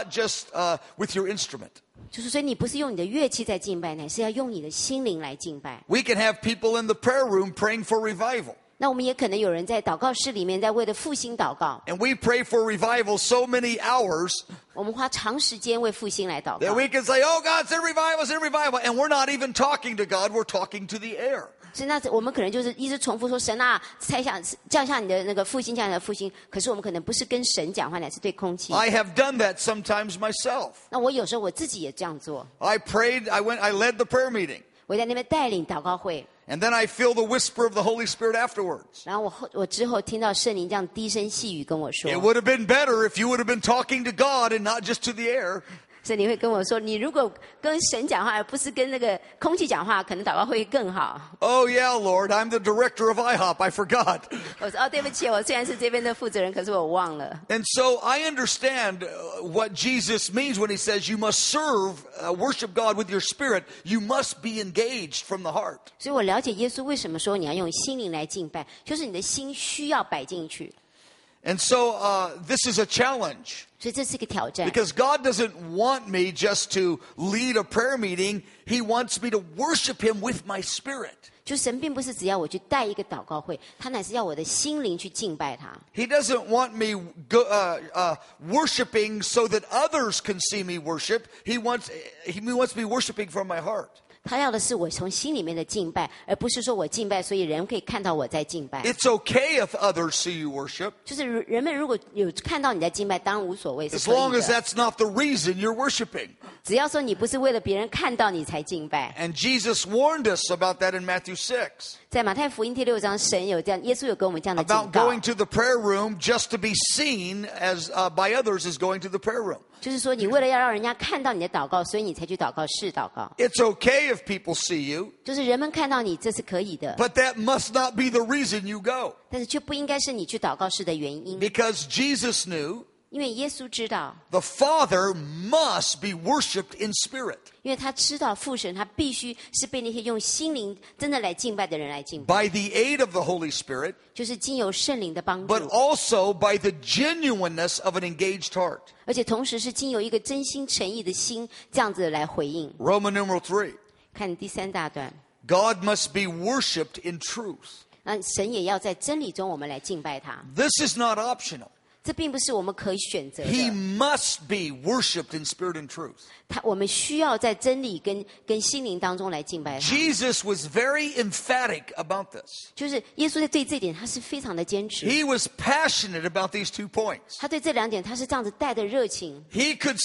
not just with your instrument. 就是所以你不是用你的乐器在敬拜，乃是要用你的心灵来敬拜。 We can have people in the prayer room praying for revival. 那我们也可能有人在祷告室里面在为了复兴祷告， And we pray for revival so many hours 我们花长时间为复兴来祷 that 告。 we can say, oh, God, send revival, send revival. And we're not even talking to God, we're talking to the air. 所以那我们可能就是一直重复说神啊，才想降下你的那个复兴，降下你的复兴。可是我们可能不是跟神讲话，乃是对空气。 I have done that sometimes myself. 那我有时候我自己也这样做， I prayed, I led the prayer meeting. 我在那边带领祷告会， And then I feel the whisper of the Holy Spirit afterwards. 然后我之后听到圣灵这样低声细语跟我说 It，would have been better if you would have been talking to God and not just to the air. 圣灵会跟我说，你如果跟神讲话，而不是跟那个空气讲话，可能祷告会更好。 Oh, yeah, Lord, I'm the director of IHOP. I forgot. 我说哦，对不起，我虽然是这边的负责人，可是我忘了。 And so I understand what Jesus means when he says you must serve, worship God with your spirit. You must be engaged from the heart. 所以我了解耶稣为什么说你要用心灵来敬拜，就是你的心需要摆进去。 And so this is a challenge 所以这是一个挑战， because God doesn't want me just to lead a prayer meeting. He wants me to worship him with my spirit. 就神并不是只要我去带一个祷告会，他乃是要我的心灵去敬拜他。 He doesn't want me worshiping so that others can see me worship. He wants me worshiping from my heart. 他要的是我从心里面的敬拜，而不是说我敬拜，所以人可以看到我在敬拜。 It's okay if others see you worship, 就是人们如果有看到你在敬拜，当然无所谓，是 as 可以 long as 的。 that's not the reason you're worshiping. 只要说你不是为了别人看到你才敬拜。 And Jesus warned us about that in Matthew 6. 在马太福音第6章，神有这样，耶稣有给我们这样的警 About 告， going to the prayer room just to be seen as by others as going to the prayer room. 就是说你为了要让人家看到你的祷告，所以你才去祷告室祷告。 It's okay if people see you, 就是人们看到你，这是可以的， but that must not be the reason you go. 但是却不应该是你去祷告室的原因， Because Jesus knew 因为耶稣知道， the Father must be worshiped in spirit. 因为他知道父神他必须是被那些用心灵真的来敬拜的人来敬拜， By the aid of the Holy Spirit, 就是经由圣灵的帮助， but also by the genuineness of an engaged heart. 而且同时是经由一个真心诚意的心这样子来回应。 Roman numeral 3. 看第3大段， God must be worshiped in truth. 那神也要在真理中我们来敬拜他， This is not optional. 这并不是我们可以选择 He 的， must be worshiped in spirit and truth. 我们需要在真理跟心灵当中来敬拜他。 Jesus was very emphatic about this. 就是耶稣在对这点他是非常的坚持， He was passionate about these 2 points. 他对这2点他是这样子带着热情。 He could